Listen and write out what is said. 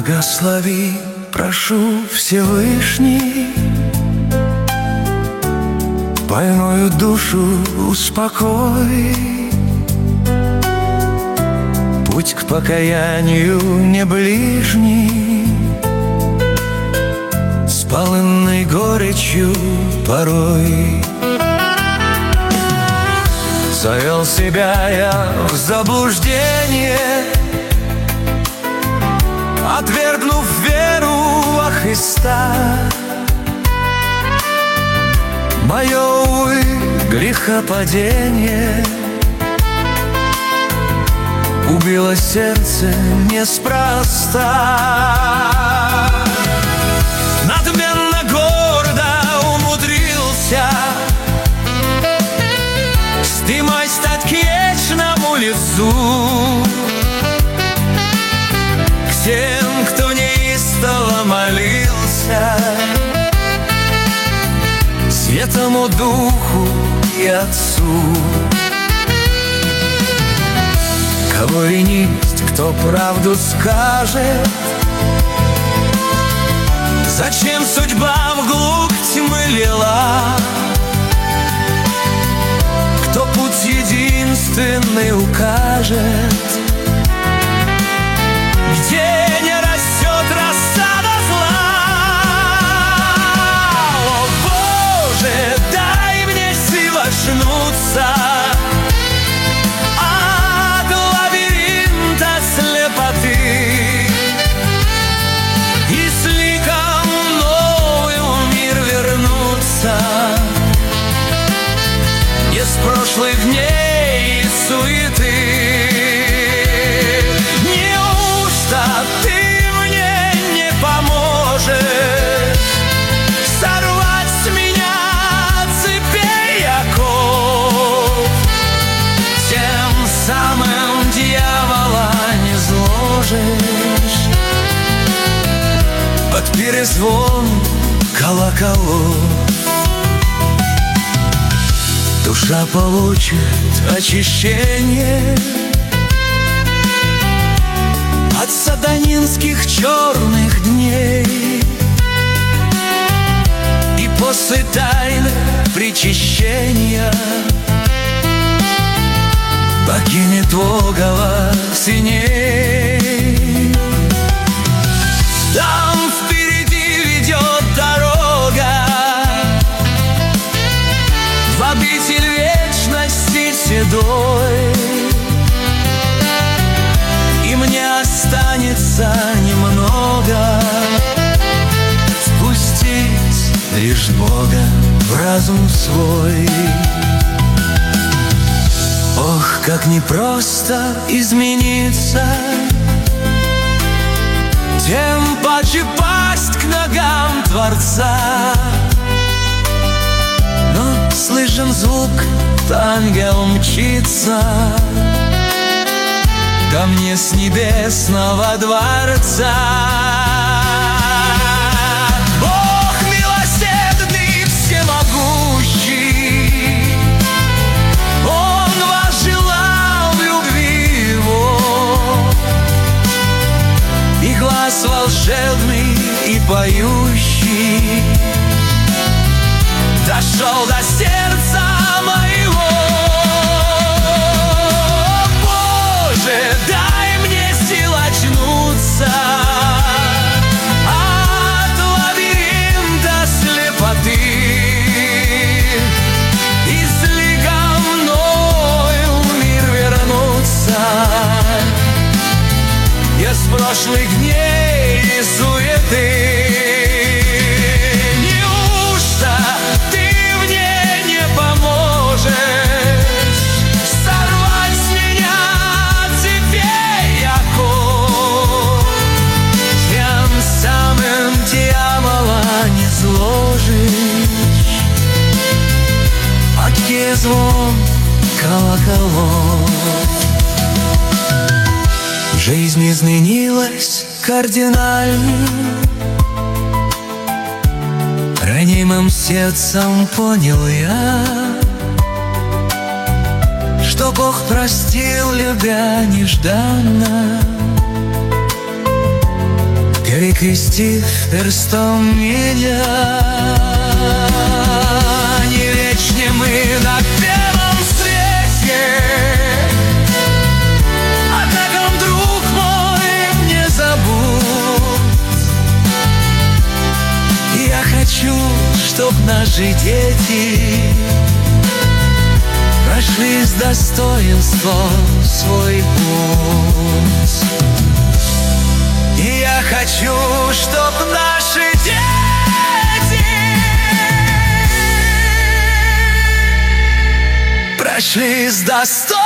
Благослови, прошу, Всевышний, больную душу успокой. Путь к покаянию не ближний, с полынной горечью порой. Завел себя я в заблуждение, отвергнув веру во Христа. Мое, увы, грехопадение убило сердце неспроста. Надменно гордо умудрился стимой стать к вечному лицу, к тем, кто неистово молился Святому Духу и Отцу. Кого винить, кто правду скажет? Зачем судьба вглубь тьмы лила? Кто путь единственный укажет, где не растет рассада зла? О, Боже, дай мне сил очнуться от лабиринта слепоты и с ликом мною в мир вернуться, из прошлых дней и суеты. Неужто ты мне не поможешь сорвать с меня цепей оков, тем самым дьявола не зложишь под перезвон колоколов? Душа получит очищение от сатанинских черных дней, и после тайны причащения покинет логово синей. Там впереди ведет дорога в обитель вечности седой, и мне останется немного впустить лишь Бога в разум свой. Ох, как непросто измениться, тем паче пасть к ногам Творца. Но слышен звук, ангел мчится ко мне с небесного дворца. Бог милосердный, всемогущий, Он возжелал в любви Его, и глаз волшебный и поющий дошел до сердца моего. Боже, дай мне сил очнуться от лабиринта слепоты и с ликом мною в мир вернуться, я с прошлых дней и суеты. Звон колоколов. Жизнь изменилась кардинально, ранимым сердцем понял я, что Бог простил, любя нежданно. перекрестив перстом меня. Не вечне мы на белом свете, однако, друг мой, не забудь. Я хочу, чтоб наши дети прошли с достоинством свой путь. И я хочу, чтоб наши дети прошли с достоинством